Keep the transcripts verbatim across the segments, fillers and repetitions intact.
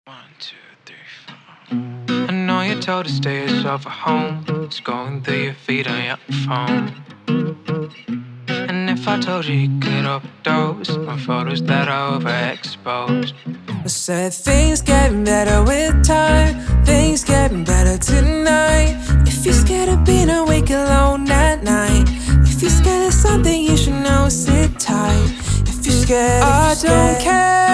One, two, three, four. I know you told to stay yourself at home. It's going through your feed on your phone. And if I told you you could overdose on photos that are overexposed. I said things getting better with time. Things getting better tonight. If you're scared of being awake alone at night, if you're scared of something, you should know, sit tight. If you're scared, I if you're don't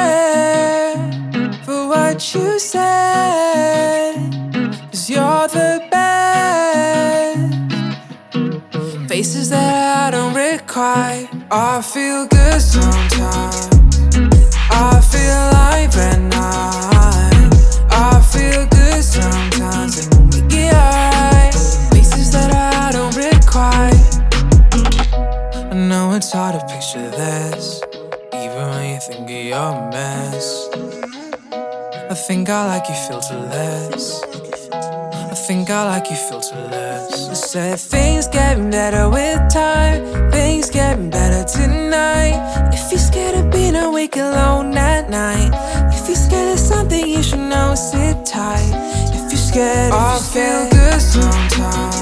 care for what you said, 'cause you're the best. Faces that I don't require. I feel good sometimes. I feel like at night. I feel good sometimes, and we'll make it alright. Faces that I don't require. I know it's hard to picture this, even when you think of your mess. I think I like you filterless. I think I like you filterless. I said things getting better with time. Things getting better tonight. If you're scared of being awake alone at night, if you're scared of something, you should know, sit tight. If you're scared, if I you're feel scared, good sometimes.